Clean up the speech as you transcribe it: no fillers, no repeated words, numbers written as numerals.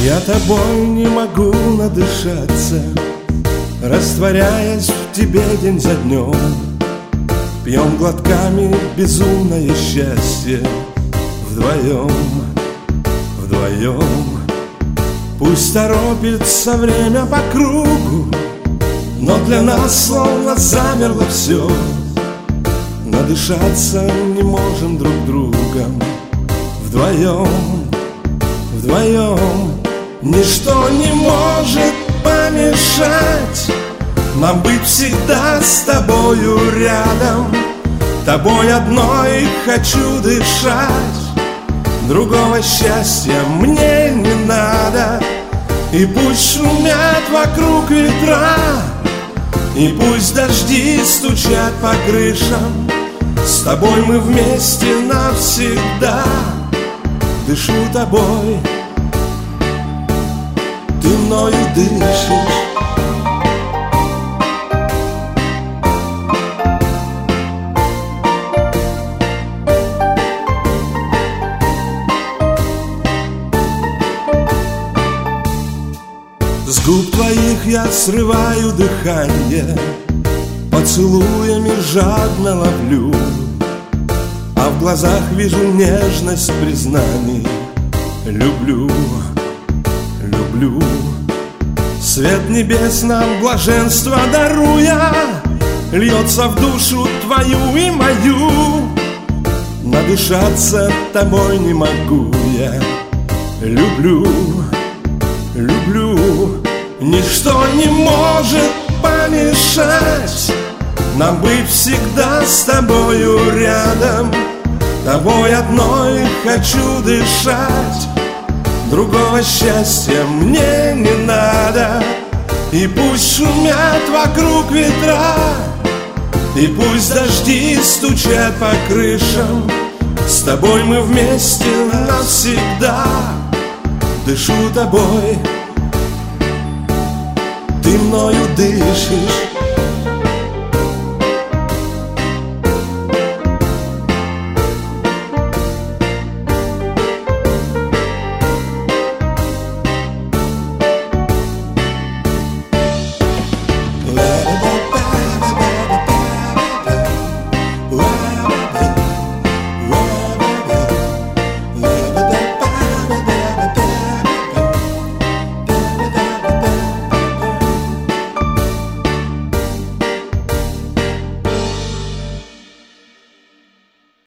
Я тобой не могу надышаться, растворяясь в тебе день за днем. Пьем глотками безумное счастье вдвоем, вдвоем. Пусть торопится время по кругу, но для нас словно замерло все. Надышаться не можем друг другом вдвоем, вдвоем. Ничто не может помешать нам быть всегда с тобою рядом. Тобой одной хочу дышать, другого счастья мне не надо. И пусть шумят вокруг ветра, и пусть дожди стучат по крышам, с тобой мы вместе навсегда. Дышу тобой, ты мною дышишь. С губ твоих я срываю дыхание, поцелуями жадно ловлю, а в глазах вижу нежность признаний. Люблю, люблю. Свет небес нам блаженство даруя, льется в душу твою и мою. Надышаться тобой не могу я. Люблю, люблю. Ничто не может помешать нам быть всегда с тобою рядом. Тобой одной хочу дышать, другого счастья мне не надо. И пусть шумят вокруг ветра, и пусть дожди стучат по крышам, с тобой мы вместе навсегда. Дышу тобой, ты мною дышишь.